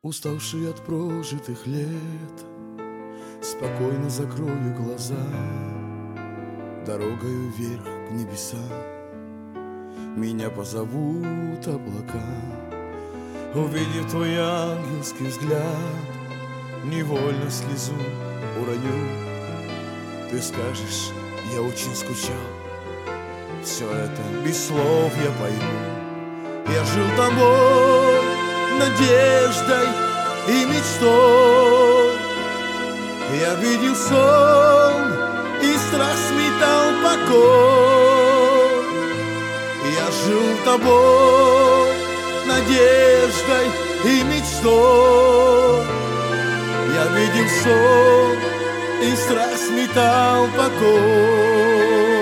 Уставший от прожитых лет, спокойно закрою глаза. Дорогою вверх к небесам меня позовут облака. Увидев твой ангельский взгляд, невольно слезу уроню. Ты скажешь, я очень скучал. Все это без слов я пойму. Я жил тобой, надеждой и мечтой. Я видел сон, и страх сметал покой. Я жил тобой, надеждой и мечтой. Я видел сон, и страх сметал покой.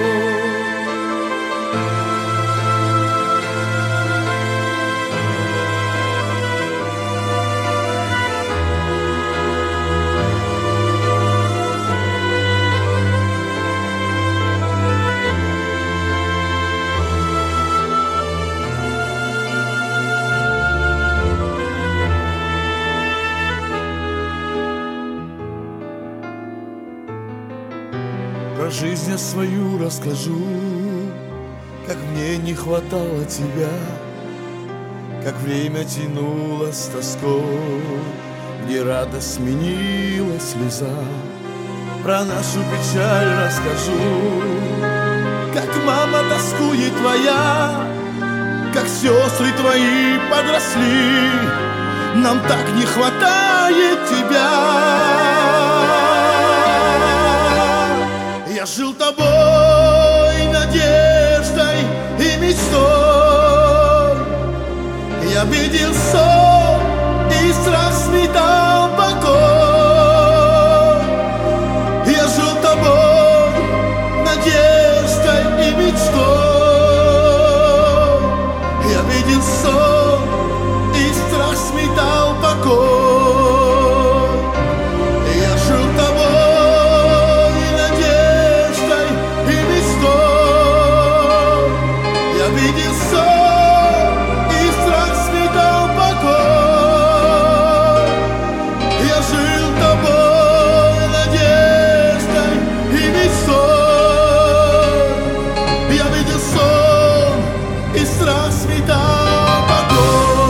Про жизнь я свою расскажу, как мне не хватало тебя, как время тянулось тоской, где радость сменилась слеза. Про нашу печаль расскажу, как мама тоскует твоя, как сестры твои подросли, нам так не хватает тебя. Я жил тобой, надеждой и мечтой. Я видел сон, и страх сметал покой. Я жил тобой, надеждой и мечтой. Я видел сон, и страх сметал покой. Я жил тобой, видел сон, и страх сметал покой. Я жил тобой, надеждой и мечтой. Я видел сон, и страх сметал покой.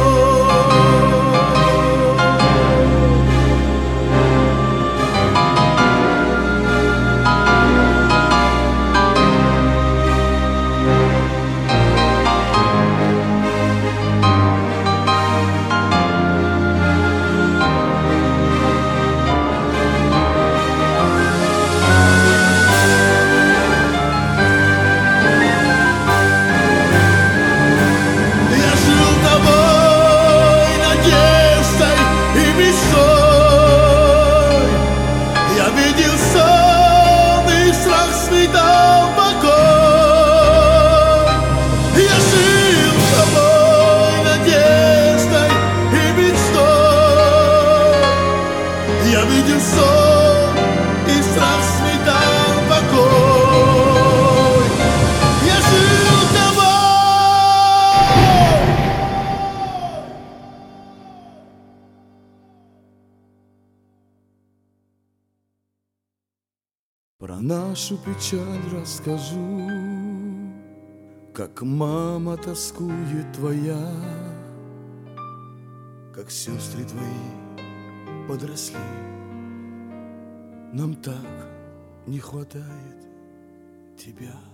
Я видел сон, и страх сметал покой. Я жил тобой. Про нашу печаль расскажу, как мама тоскует твоя, как сестры твои подросли, нам так не хватает тебя.